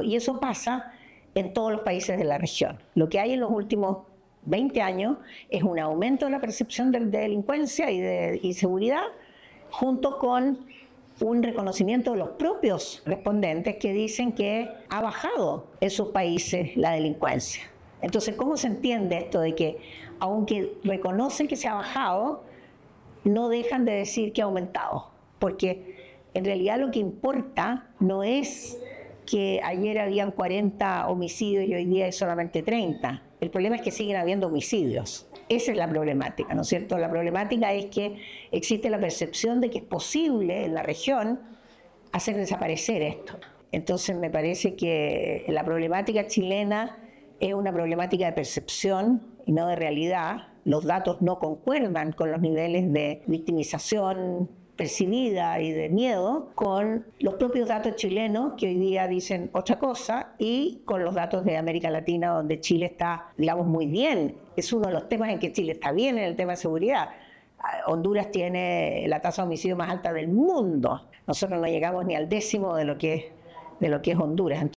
y eso pasa en todos los países de la región. Lo que hay en los últimos 20 años es un aumento de la percepción de delincuencia y de inseguridad, junto con un reconocimiento de los propios respondentes que dicen que ha bajado en sus países la delincuencia. Entonces, ¿cómo se entiende esto de que, aunque reconocen que se ha bajado, no dejan de decir que ha aumentado? Porque en realidad lo que importa no es que ayer habían 40 homicidios y hoy día hay solamente 30. El problema es que siguen habiendo homicidios. Esa es la problemática, ¿no es cierto? La problemática es que existe la percepción de que es posible en la región hacer desaparecer esto. Entonces me parece que la problemática chilena es una problemática de percepción y no de realidad. Los datos no concuerdan con los niveles de victimización percibida y de miedo con los propios datos chilenos, que hoy día dicen otra cosa, y con los datos de América Latina, donde Chile está, digamos, muy bien. Es uno de los temas en que Chile está bien en el tema de seguridad. Honduras tiene la tasa de homicidio más alta del mundo. Nosotros no llegamos ni al 10% de lo que es Honduras.